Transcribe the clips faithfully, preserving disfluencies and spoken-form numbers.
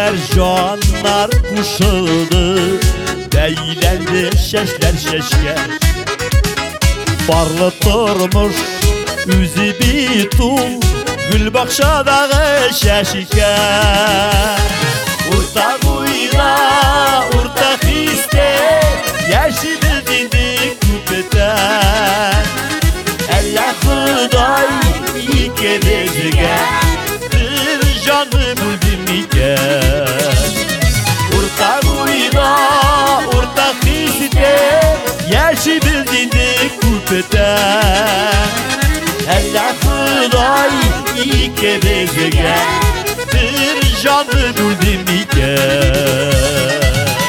Şeker canlar kuşuldu, beylendi şeşler şeşker. Barlı durmuş üzü bitul, gül bakşadağı şeşker. Urta kuyla, urta histe, yaşı bildiğini küpeten. Allah Xuday iki bezge, bir canı buldum iken. Urta kuyla, urta histe, yaşı bildiğini küpeten. Allah Xuday iki bezge, bir canı buldum iken.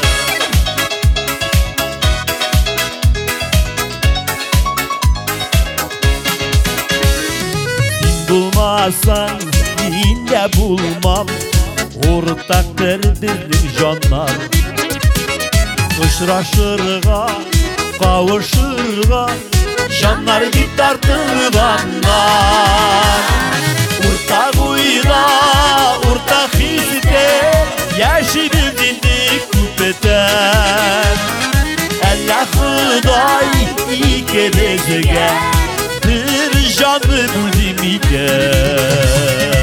Bulmasan yine bulmam, ortaktır bizim canlar. Uçraşırga, kavuşurga, canlar bir tartırganlar. Urta kuyla, urta hizde, yaşı bildiğini küpeten. Allah Xuday iki bezge, bir canı buldum iken.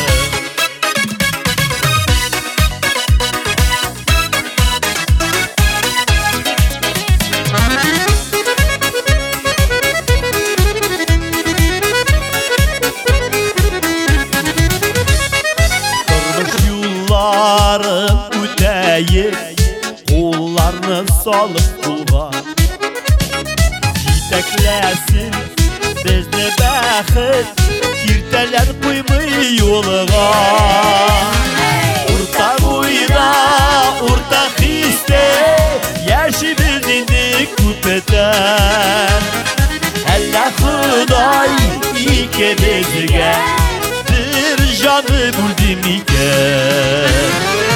Durmuş yolların öteyi, kollarını salıp kulğa. Yiteklesin bizne bəxit, kirteler koymuş yolğa. Urta kuyla, urta histe, yaşı bildiğini küpeten. Allah Xuday iki bezge, bir canı buldum iken.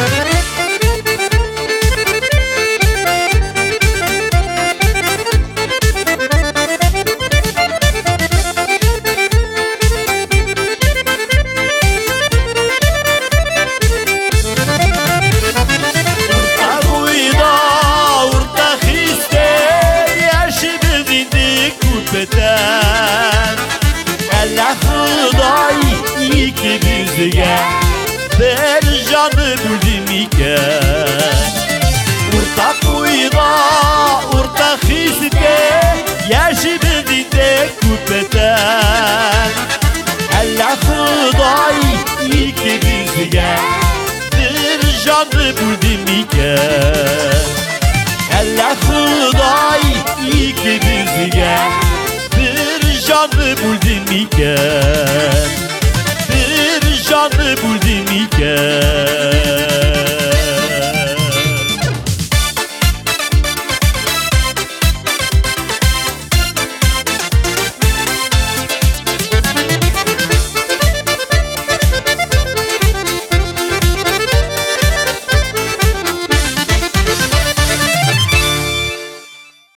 Allah Xuday iki bizge, bir canı buldum iken. Urta kuyla, urta hizde, yaşı bildiğinde küpeten. Allah Xuday iki bizge, bir canı buldum iken. Allah Xuday iki bizge, bir canı buldum iken. Bir canı buldum iken.